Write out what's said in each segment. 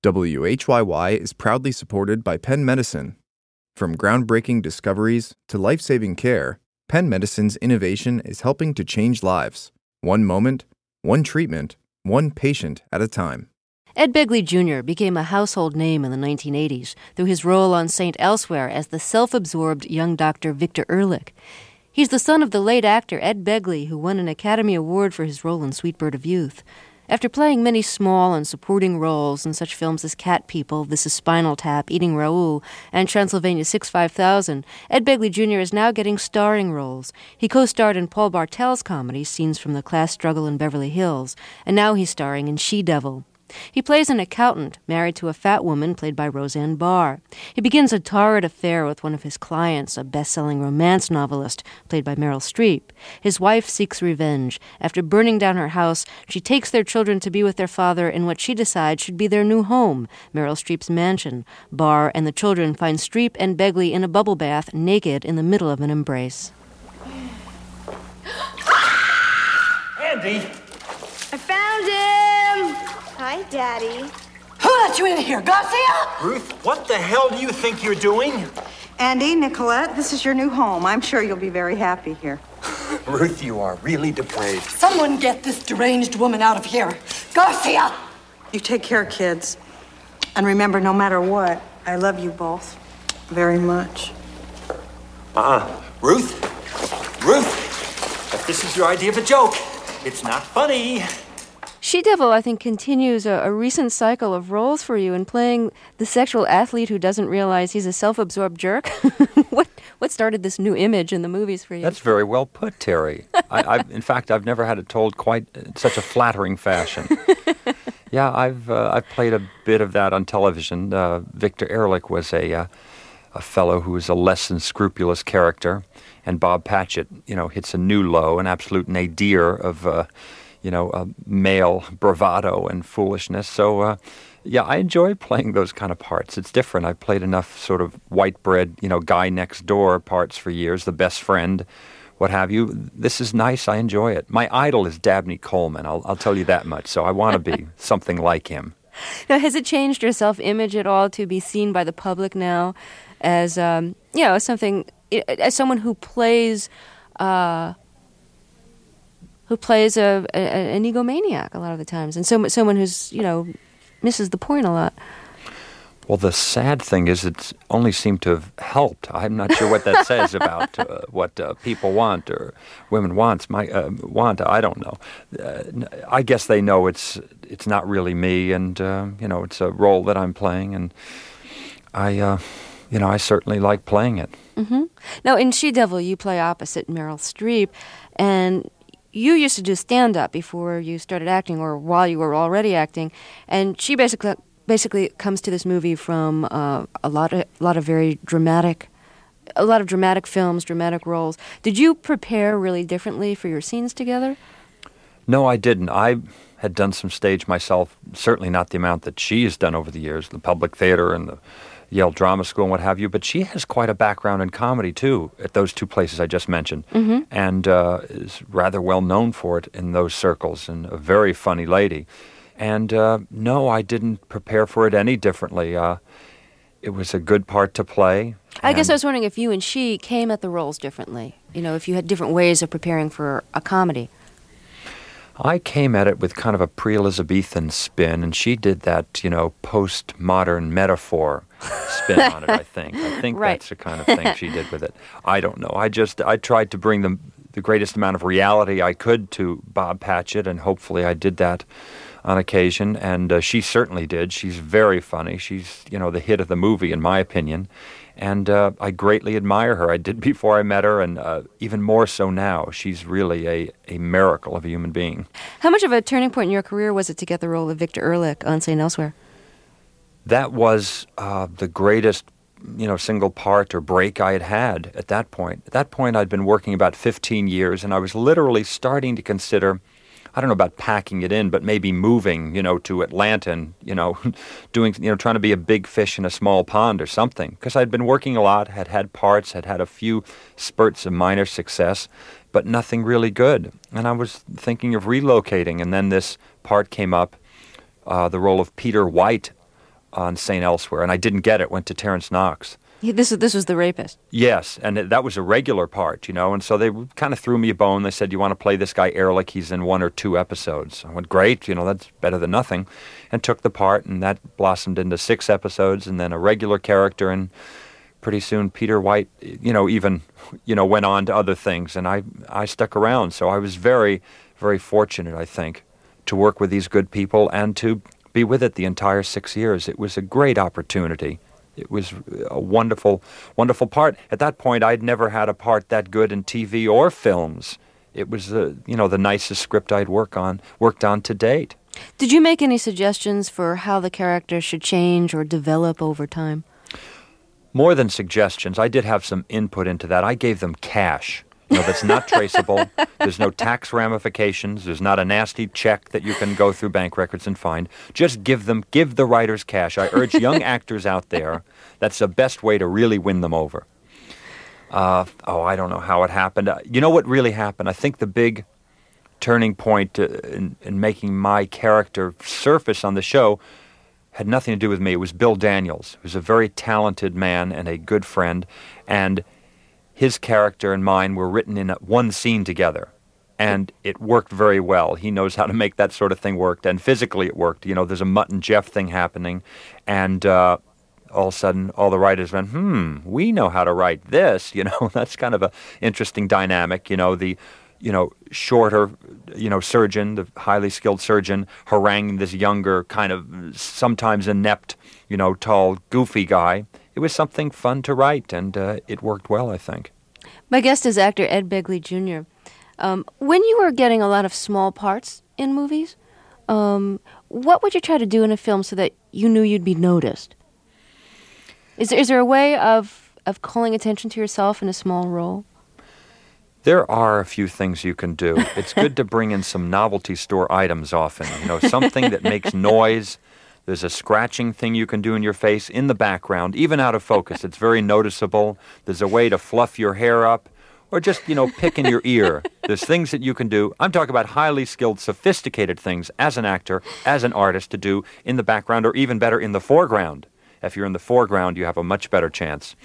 WHYY is proudly supported by Penn Medicine. From groundbreaking discoveries to life-saving care, Penn Medicine's innovation is helping to change lives. One moment, one treatment, one patient at a time. Ed Begley Jr. became a household name in the 1980s through his role on St. Elsewhere as the self-absorbed young Dr. Victor Ehrlich. He's the son of the late actor Ed Begley, who won an Academy Award for his role in Sweet Bird of Youth. After playing many small and supporting roles in such films as Cat People, This is Spinal Tap, Eating Raoul, and Transylvania 65000, Ed Begley Jr. is now getting starring roles. He co-starred in Paul Bartel's comedy, Scenes from the Class Struggle in Beverly Hills, and now he's starring in She-Devil. He plays an accountant married to a fat woman played by Roseanne Barr. He begins a torrid affair with one of his clients, a best-selling romance novelist played by Meryl Streep. His wife seeks revenge. After burning down her house, she takes their children to be with their father in what she decides should be their new home, Meryl Streep's mansion. Barr and the children find Streep and Begley in a bubble bath, naked in the middle of an embrace. Andy! I found him! Hi, Daddy. Who let you in here, Garcia? Ruth, what the hell do you think you're doing? Andy, Nicolette, this is your new home. I'm sure you'll be very happy here. Ruth, you are really depraved. Someone get this deranged woman out of here. Garcia! You take care, kids. And remember, no matter what, I love you both very much. Ruth? If this is your idea of a joke, it's not funny. She-Devil, I think, continues a recent cycle of roles for you in playing the sexual athlete who doesn't realize he's a self-absorbed jerk. What started this new image in the movies for you? That's very well put, Terry. In fact, I've never had it told quite in such a flattering fashion. Yeah, I've played a bit of that on television. Victor Ehrlich was a fellow who was a less than scrupulous character, and Bob Patchett, hits a new low, an absolute nadir of male bravado and foolishness. So, I enjoy playing those kind of parts. It's different. I've played enough sort of white bread, guy next door parts for years, the best friend, what have you. This is nice. I enjoy it. My idol is Dabney Coleman. I'll tell you that much. So I want to be something like him. Now, has it changed your self-image at all to be seen by the public now as, something, as someone who plays... an egomaniac a lot of the times, and someone who's, misses the point a lot. Well, the sad thing is it's only seemed to have helped. I'm not sure what that says about what people want or women want. I don't know. I guess they know it's not really me, and, it's a role that I'm playing, and I certainly like playing it. Mm-hmm. Now, in She-Devil, you play opposite Meryl Streep, and you used to do stand-up before you started acting, or while you were already acting, and she basically comes to this movie from a lot of dramatic films, dramatic roles. Did you prepare really differently for your scenes together? No, I didn't. I had done some stage myself, certainly not the amount that she has done over the years, the Public Theater and the Yale Drama School and what have you, but she has quite a background in comedy, too, at those two places I just mentioned, mm-hmm. and is rather well known for it in those circles, and a very funny lady. And no, I didn't prepare for it any differently. It was a good part to play. I guess I was wondering if you and she came at the roles differently, if you had different ways of preparing for a comedy. I came at it with kind of a pre-Elizabethan spin, and she did that, postmodern metaphor spin on it, I think. I think right. That's the kind of thing she did with it. I don't know. I tried to bring the greatest amount of reality I could to Bob Patchett, and hopefully I did that on occasion, and she certainly did. She's very funny. She's, the hit of the movie, in my opinion. And I greatly admire her. I did before I met her, and even more so now. She's really a miracle of a human being. How much of a turning point in your career was it to get the role of Victor Ehrlich on St. Elsewhere? That was the greatest, single part or break I had at that point. At that point, I'd been working about 15 years, and I was literally starting to consider, I don't know about packing it in, but maybe moving, to Atlanta and, doing, trying to be a big fish in a small pond or something. Because I'd been working a lot, had parts, had a few spurts of minor success, but nothing really good. And I was thinking of relocating, and then this part came up, the role of Peter White on St. Elsewhere, and I didn't get it, went to Terrence Knox. This was the rapist. Yes, and that was a regular part, and so they kind of threw me a bone. They said, you want to play this guy Ehrlich? He's in 1 or 2 episodes. I went, great, that's better than nothing, and took the part, and that blossomed into 6 episodes, and then a regular character, and pretty soon Peter White, even, went on to other things, and I stuck around. So I was very, very fortunate, I think, to work with these good people and to be with it the entire 6 years. It was a great opportunity. It was a wonderful, wonderful part. At that point, I'd never had a part that good in TV or films. It was, the nicest script I'd worked on to date. Did you make any suggestions for how the character should change or develop over time? More than suggestions, I did have some input into that. I gave them cash. That's not traceable. There's no tax ramifications. There's not a nasty check that you can go through bank records and find. Just give the writers cash. I urge young actors out there, that's the best way to really win them over. I don't know how it happened. You know what really happened? I think the big turning point in making my character surface on the show had nothing to do with me. It was Bill Daniels, who's a very talented man and a good friend, and his character and mine were written in one scene together, and it worked very well. He knows how to make that sort of thing work, and physically it worked. There's a Mutt and Jeff thing happening, and all of a sudden all the writers went, we know how to write this. That's kind of an interesting dynamic. The shorter, surgeon, the highly skilled surgeon, haranguing this younger, kind of sometimes inept, tall, goofy guy. It was something fun to write, and it worked well, I think. My guest is actor Ed Begley Jr. When you were getting a lot of small parts in movies, what would you try to do in a film so that you knew you'd be noticed? Is there a way of calling attention to yourself in a small role? There are a few things you can do. It's good to bring in some novelty store items often, something that makes noise. There's a scratching thing you can do in your face in the background, even out of focus. It's very noticeable. There's a way to fluff your hair up or just, pick in your ear. There's things that you can do. I'm talking about highly skilled, sophisticated things as an actor, as an artist to do in the background or even better in the foreground. If you're in the foreground, you have a much better chance.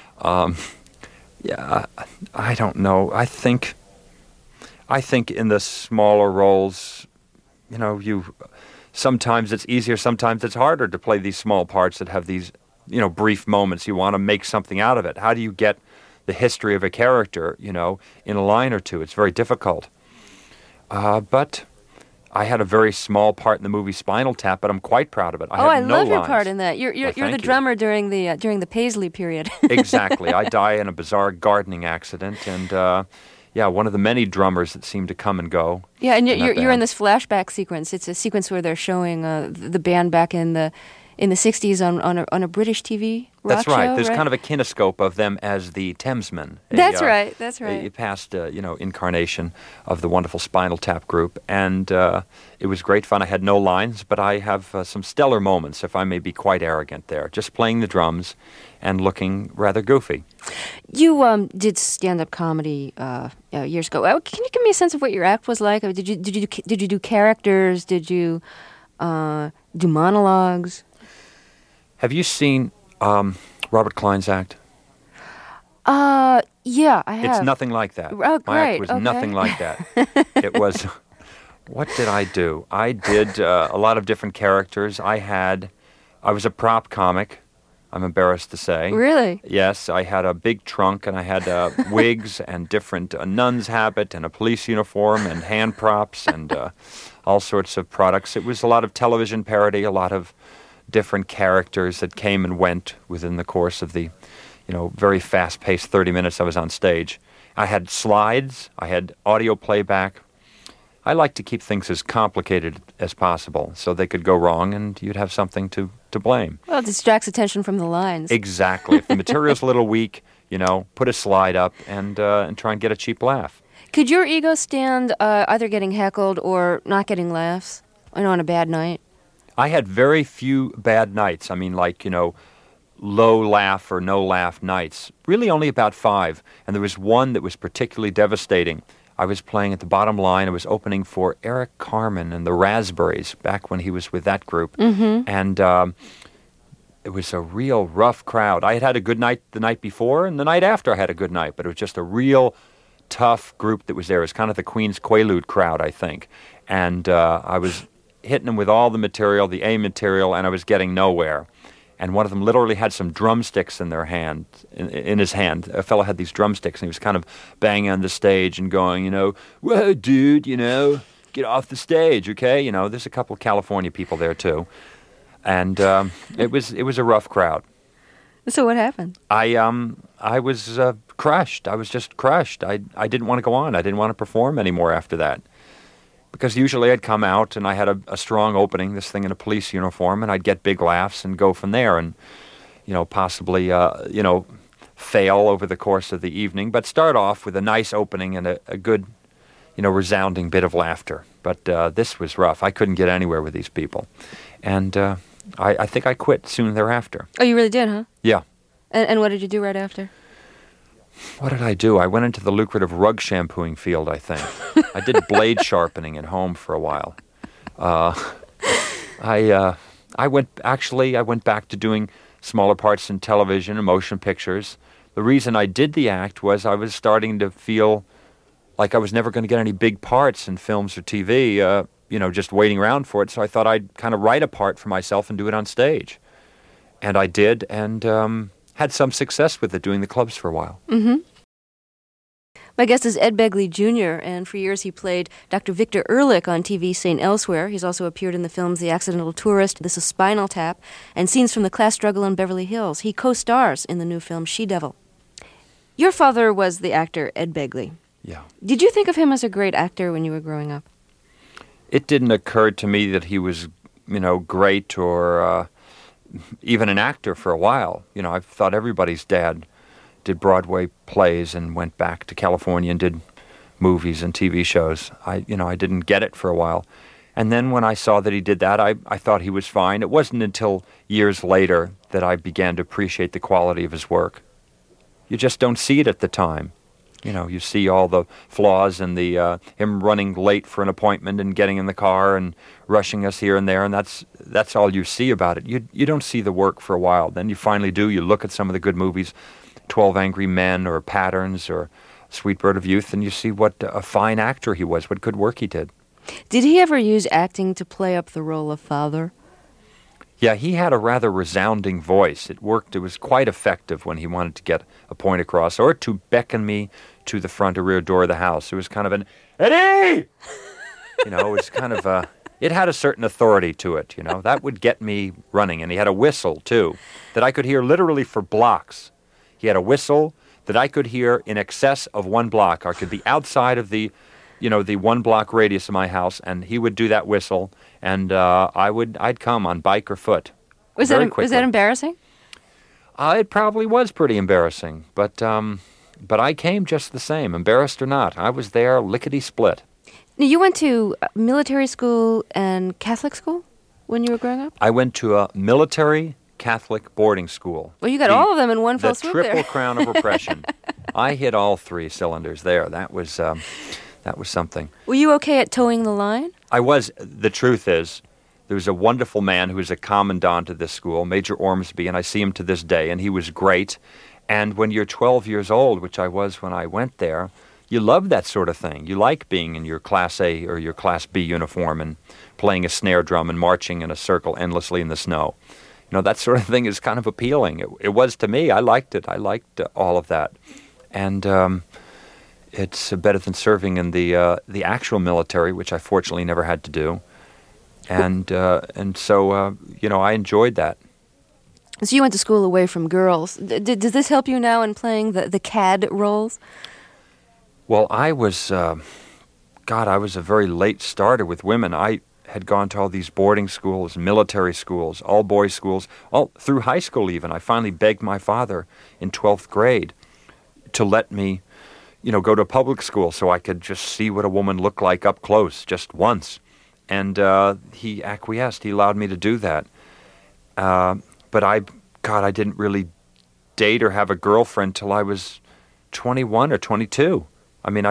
I don't know. I think in the smaller roles, sometimes it's easier, sometimes it's harder to play these small parts that have these, brief moments. You want to make something out of it. How do you get the history of a character, in a line or two? It's very difficult. But I had a very small part in the movie Spinal Tap, but I'm quite proud of it. I love your part in that. You're the drummer during the Paisley period. Exactly. I die in a bizarre gardening accident, and one of the many drummers that seem to come and go. Yeah, and you're in this flashback sequence. It's a sequence where they're showing the band back in the 60s on a British TV rock That's right. show, There's right? kind of a kinescope of them as the Thamesmen. That's right. A past, incarnation of the wonderful Spinal Tap group. And it was great fun. I had no lines, but I have some stellar moments, if I may be quite arrogant there, just playing the drums and looking rather goofy. You did stand-up comedy years ago. Can you give me a sense of what your act was like? Did you do characters? Did you do monologues? Have you seen Robert Klein's act? Yeah, I have. It's nothing like that. Oh, My act great. was Okay. nothing like that. It was, what did I do? I did a lot of different characters. I was a prop comic, I'm embarrassed to say. Really? Yes, I had a big trunk, and I had wigs and different nun's habit and a police uniform and hand props and all sorts of products. It was a lot of television parody, a lot of different characters that came and went within the course of the, very fast-paced 30 minutes I was on stage. I had slides. I had audio playback. I like to keep things as complicated as possible so they could go wrong and you'd have something to blame. Well, it distracts attention from the lines. Exactly. If the material's a little weak, put a slide up and try and get a cheap laugh. Could your ego stand either getting heckled or not getting laughs on a bad night? I had very few bad nights. I mean, low laugh or no laugh nights. Really only about 5. And there was one that was particularly devastating. I was playing at the Bottom Line. I was opening for Eric Carmen and the Raspberries back when he was with that group. Mm-hmm. And it was a real rough crowd. I had had a good night the night before, and the night after I had a good night, but it was just a real tough group that was there. It was kind of the Queen's Quaalude crowd, I think. And I was hitting them with all the material, the A material, and I was getting nowhere. And one of them literally had some drumsticks in their hand, in his hand. A fellow had these drumsticks, and he was kind of banging on the stage and going, whoa, dude, get off the stage, okay? There's a couple of California people there, too. And it was a rough crowd. So what happened? I was crushed. I was just crushed. I didn't want to go on. I didn't want to perform anymore after that. Because usually I'd come out and I had a strong opening, this thing in a police uniform, and I'd get big laughs and go from there and, possibly, fail over the course of the evening, but start off with a nice opening and a good, resounding bit of laughter. But this was rough. I couldn't get anywhere with these people. And I think I quit soon thereafter. Oh, you really did, huh? Yeah. And what did you do right after? What did I do? I went into the lucrative rug shampooing field, I think. I did blade sharpening at home for a while. I went back to doing smaller parts in television and motion pictures. The reason I did the act was I was starting to feel like I was never going to get any big parts in films or TV, just waiting around for it. So I thought I'd kind of write a part for myself and do it on stage. And I did, and had some success with it, doing the clubs for a while. Mm-hmm. My guest is Ed Begley Jr., and for years he played Dr. Victor Ehrlich on TV St. Elsewhere. He's also appeared in the films The Accidental Tourist, This is Spinal Tap, and Scenes from the Class Struggle in Beverly Hills. He co-stars in the new film She-Devil. Your father was the actor Ed Begley. Yeah. Did you think of him as a great actor when you were growing up? It didn't occur to me that he was, great or even an actor for a while. I thought everybody's dad did Broadway plays and went back to California and did movies and TV shows. I didn't get it for a while. And then when I saw that he did that, I thought he was fine. It wasn't until years later that I began to appreciate the quality of his work. You just don't see it at the time. You see all the flaws and the him running late for an appointment and getting in the car and rushing us here and there, and that's all you see about it. You don't see the work for a while. Then you finally do. You look at some of the good movies, 12 Angry Men or Patterns or Sweet Bird of Youth, and you see what a fine actor he was, what good work he did. Did he ever use acting to play up the role of father? Yeah, he had a rather resounding voice. It worked. It was quite effective when he wanted to get a point across or to beckon me to the front or rear door of the house. It was kind of an, Eddie! It was kind of it had a certain authority to it, That would get me running. And he had a whistle, too, that I could hear literally for blocks. He had a whistle that I could hear in excess of 1 block. I could be outside of the 1 block radius of my house, and he would do that whistle, and I'd come on bike or foot. Was that embarrassing? It probably was pretty embarrassing, but I came just the same, embarrassed or not. I was there, lickety-split. Now, you went to military school and Catholic school when you were growing up? I went to a military Catholic boarding school. Well, you got all of them in one fell swoop there. The triple crown of repression. I hit all 3 cylinders there. That was something. Were you okay at towing the line? I was. The truth is, there was a wonderful man who was a commandant of this school, Major Ormsby, and I see him to this day, and he was great. And when you're 12 years old, which I was when I went there, you love that sort of thing. You like being in your Class A or your Class B uniform and playing a snare drum and marching in a circle endlessly in the snow. That sort of thing is kind of appealing. It was to me. I liked it. I liked all of that. And it's better than serving in the actual military, which I fortunately never had to do. And so I enjoyed that. So you went to school away from girls. Does this help you now in playing the CAD roles? Well, I was a very late starter with women. I had gone to all these boarding schools, military schools, all boys schools, all through high school even. I finally begged my father in 12th grade to let me, go to a public school so I could just see what a woman looked like up close just once. And he acquiesced. He allowed me to do that. But I didn't really date or have a girlfriend till I was 21 or 22. I mean,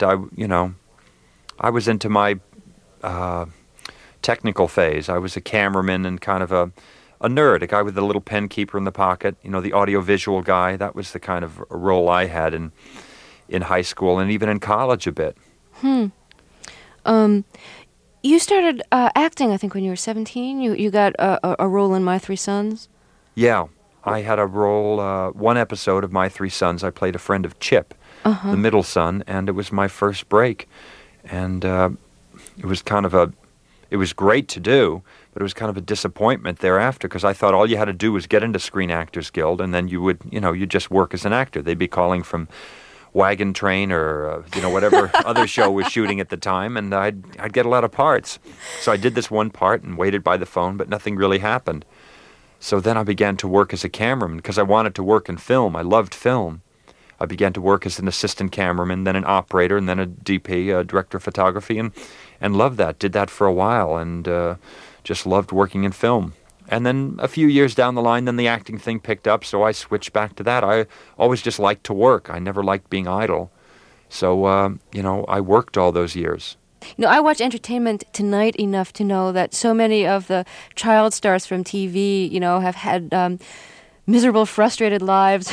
I was into my technical phase. I was a cameraman and kind of a a nerd, a guy with a little pen keeper in the pocket, the audiovisual guy. That was the kind of role I had in high school and even in college a bit. You started acting, I think, when you were 17. You got a role in My Three Sons. Yeah, I had a role, one episode of My Three Sons. I played a friend of Chip, the middle son, and it was my first break. And it was it was great to do, but it was kind of a disappointment thereafter because I thought all you had to do was get into Screen Actors Guild, and then you'd just work as an actor. They'd be calling from Wagon Train or whatever other show was shooting at the time, and I'd get a lot of parts. So I did this one part and waited by the phone, but nothing really happened. So then I began to work as a cameraman because I wanted to work in film. I loved film. I began to work as an assistant cameraman, then an operator, and then a DP, a director of photography, and loved that. Did that for a while, and just loved working in film. And then a few years down the line, then the acting thing picked up, so I switched back to that. I always just liked to work. I never liked being idle. So, I worked all those years. I watch Entertainment Tonight enough to know that so many of the child stars from TV, have had miserable, frustrated lives,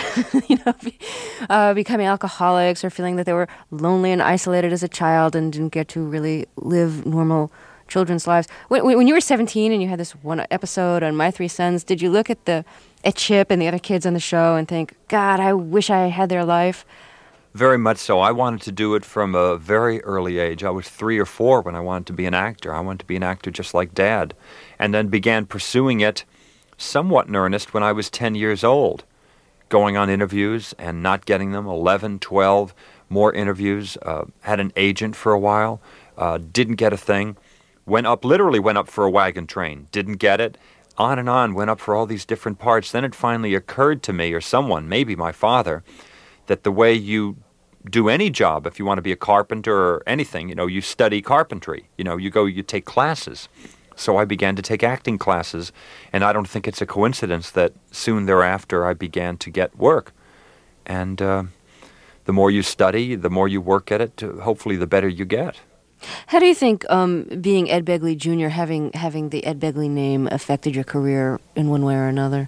becoming alcoholics or feeling that they were lonely and isolated as a child and didn't get to really live normal children's lives. When you were 17 and you had this one episode on My Three Sons, did you look at Chip and the other kids on the show and think, God, I wish I had their life? Very much so. I wanted to do it from a very early age. I was 3 or 4 when I wanted to be an actor. I wanted to be an actor just like Dad. And then began pursuing it somewhat in earnest when I was 10 years old, going on interviews and not getting them, 11, 12, more interviews, had an agent for a while, didn't get a thing. Literally went up for a wagon train, didn't get it, on and on, went up for all these different parts. Then it finally occurred to me, or someone, maybe my father, that the way you do any job, if you want to be a carpenter or anything, you study carpentry. You take classes. So I began to take acting classes, and I don't think it's a coincidence that soon thereafter I began to get work. And the more you study, the more you work at it, hopefully the better you get. How do you think being Ed Begley Jr., having the Ed Begley name affected your career in one way or another?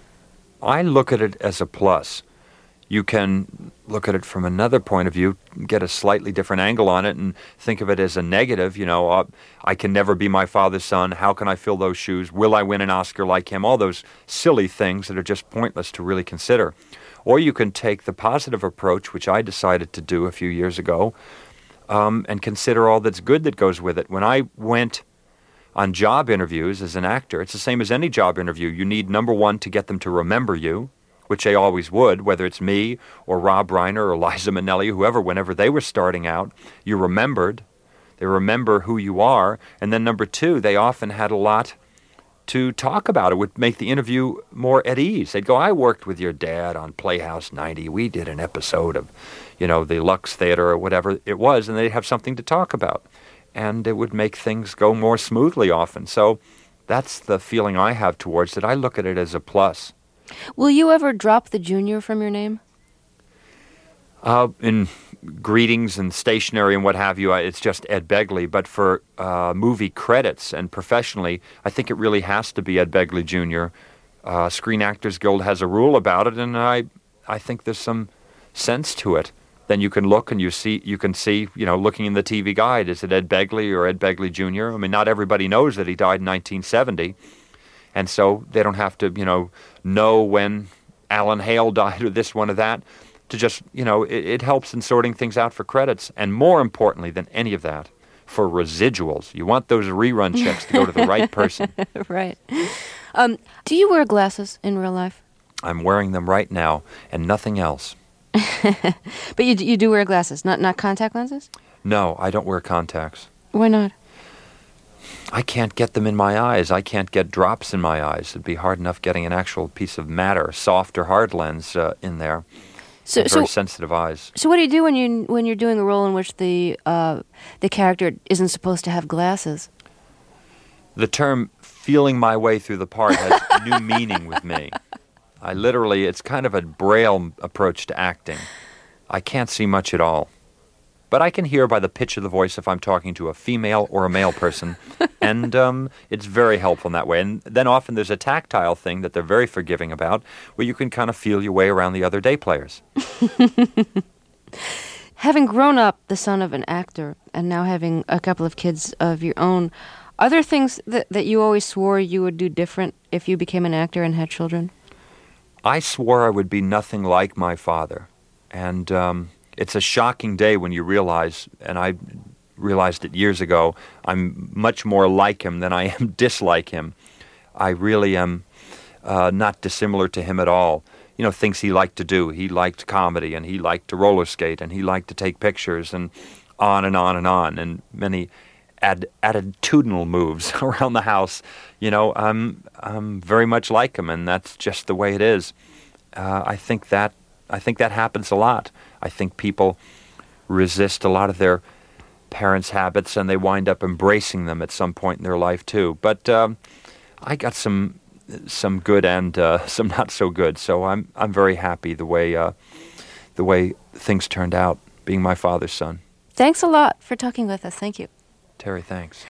I look at it as a plus. You can look at it from another point of view, get a slightly different angle on it, and think of it as a negative. I can never be my father's son. How can I fill those shoes? Will I win an Oscar like him? All those silly things that are just pointless to really consider. Or you can take the positive approach, which I decided to do a few years ago, and consider all that's good that goes with it. When I went on job interviews as an actor, it's the same as any job interview. You need, number one, to get them to remember you, which they always would, whether it's me or Rob Reiner or Liza Minnelli, whoever, whenever they were starting out, you remembered. They remember who you are. And then number two, they often had a lot to talk about. It would make the interview more at ease. They'd go, I worked with your dad on Playhouse 90. We did an episode of, the Lux Theater or whatever it was, and they'd have something to talk about. And it would make things go more smoothly often. So that's the feeling I have towards it. I look at it as a plus. Will you ever drop the junior from your name? In greetings and stationery and what have you, it's just Ed Begley. But for movie credits and professionally, I think it really has to be Ed Begley Jr. Screen Actors Guild has a rule about it, and I think there's some sense to it. Then you can look and you can see, looking in the TV guide, is it Ed Begley or Ed Begley Jr.? I mean, not everybody knows that he died in 1970. And so they don't have to, know when Alan Hale died or this one or that. To just, it helps in sorting things out for credits. And more importantly than any of that, for residuals. You want those rerun checks to go to the right person. Right. Do you wear glasses in real life? I'm wearing them right now and nothing else. But you do wear glasses, not contact lenses? No, I don't wear contacts. Why not? I can't get them in my eyes. I can't get drops in my eyes. It'd be hard enough getting an actual piece of matter, soft or hard lens, in there. So very sensitive eyes. So what do you do when you're doing a role in which the character isn't supposed to have glasses? The term "feeling my way through the part" has new meaning with me. It's kind of a Braille approach to acting. I can't see much at all. But I can hear by the pitch of the voice if I'm talking to a female or a male person, and it's very helpful in that way. And then often there's a tactile thing that they're very forgiving about, where you can kind of feel your way around the other day players. Having grown up the son of an actor and now having a couple of kids of your own, are there things that you always swore you would do different if you became an actor and had children? I swore I would be nothing like my father. And it's a shocking day when you realize, and I realized it years ago, I'm much more like him than I am dislike him. I really am not dissimilar to him at all. You know, things he liked to do. He liked comedy, and he liked to roller skate, and he liked to take pictures, and on and on and on, and many attitudinal moves around the house. You know, I'm very much like him, and that's just the way it is. I think that happens a lot. I think people resist a lot of their parents' habits, and they wind up embracing them at some point in their life too. But I got some good and some not so good. So I'm very happy the way things turned out, being my father's son. Thanks a lot for talking with us. Thank you. Terry, thanks.